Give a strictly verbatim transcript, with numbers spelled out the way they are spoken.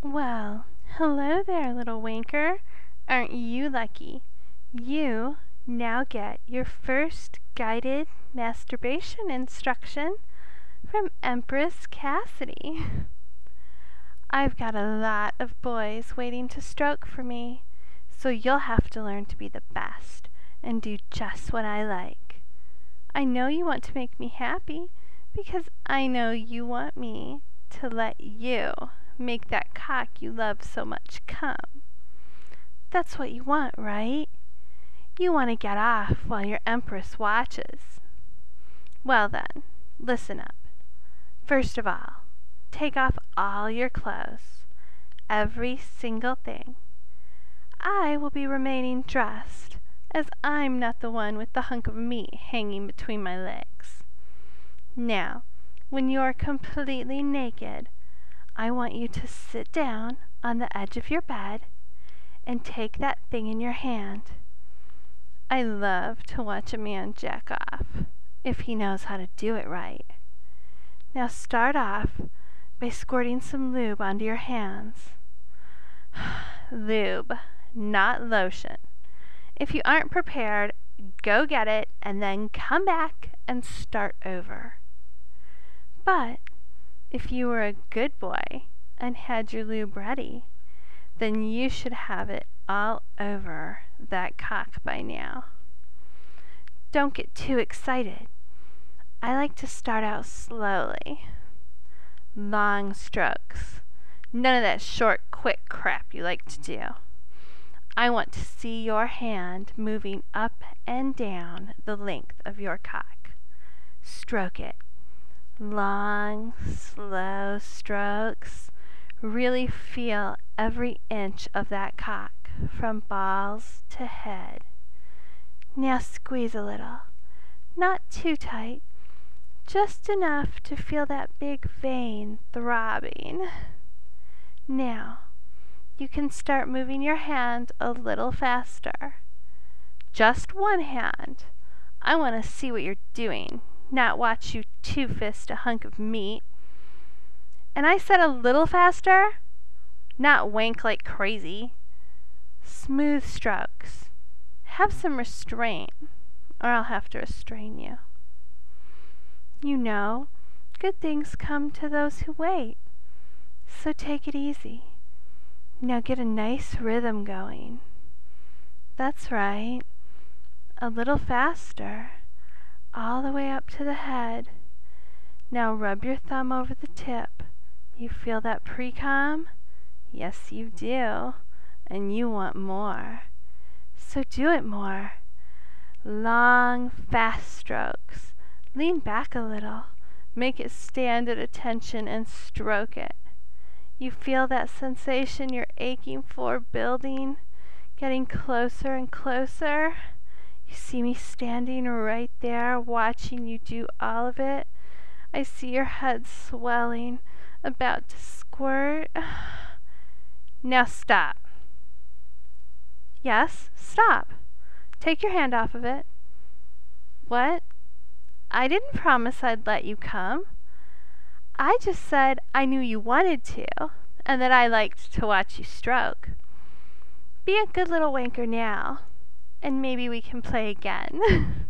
Well, hello there, little wanker. Aren't you lucky? You now get your first guided masturbation instruction from Empress Cassidy. I've got a lot of boys waiting to stroke for me, so you'll have to learn to be the best and do just what I like. I know you want to make me happy because I know you want me to let you make that cock you love so much come. That's what you want, right? You want to get off while your Empress watches. Well then, listen up. First of all, take off all your clothes, every single thing. I will be remaining dressed, as I'm not the one with the hunk of meat hanging between my legs. Now, when you're completely naked, I want you to sit down on the edge of your bed and take that thing in your hand. I love to watch a man jack off, if he knows how to do it right. Now start off by squirting some lube onto your hands. Lube, not lotion. If you aren't prepared, go get it and then come back and start over. But if you were a good boy and had your lube ready, then you should have it all over that cock by now. Don't get too excited. I like to start out slowly. Long strokes. None of that short, quick crap you like to do. I want to see your hand moving up and down the length of your cock. Stroke it. Long, slow strokes. Really feel every inch of that cock, from balls to head. Now squeeze a little. Not too tight. Just enough to feel that big vein throbbing. Now, you can start moving your hand a little faster. Just one hand. I want to see what you're doing, not watch you two-fist a hunk of meat. And I said a little faster, not wank like crazy. Smooth strokes. Have some restraint, or I'll have to restrain you. You know, good things come to those who wait. So take it easy. Now get a nice rhythm going. That's right. A little faster. All the way up to the head. Now rub your thumb over the tip. You feel that pre-com? Yes, you do. And you want more. So do it more. Long, fast strokes. Lean back a little. Make it stand at attention and stroke it. You feel that sensation you're aching for building, getting closer and closer. You see me standing right there, watching you do all of it. I see your head swelling, about to squirt. Now stop. Yes, stop. Take your hand off of it. What? I didn't promise I'd let you come. I just said I knew you wanted to, and that I liked to watch you stroke. Be a good little wanker now, and maybe we can play again.